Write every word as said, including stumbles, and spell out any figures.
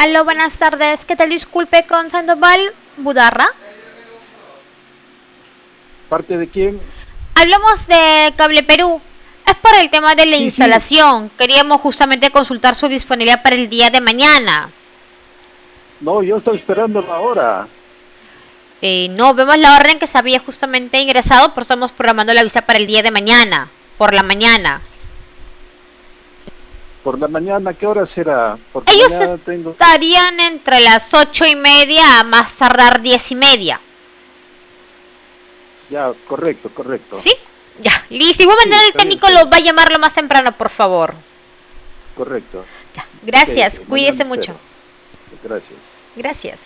Aló, buenas tardes. ¿Qué tal? Disculpe, con Sandoval Budarra. ¿Parte de quién? Hablamos de Cable Perú. Es por el tema de la Sí, sí. instalación. Queríamos justamente consultar su disponibilidad para el día de mañana. No, yo estaba esperando la hora. Eh, no, vemos la orden que se había justamente ingresado, pero estamos programando la vista para el día de mañana. Por la mañana. Por la mañana, ¿qué hora será? Porque Ellos mañana tengo... estarían entre las ocho y media a más tardar diez y media. Ya, correcto, correcto. ¿Sí? Ya, listo. Igual Sí, manera el está bien, técnico está lo bien. va a llamar lo más temprano, por favor. Correcto. Ya, Ok, gracias. ok. Mañana Cuídese mucho. espero. Gracias. Gracias.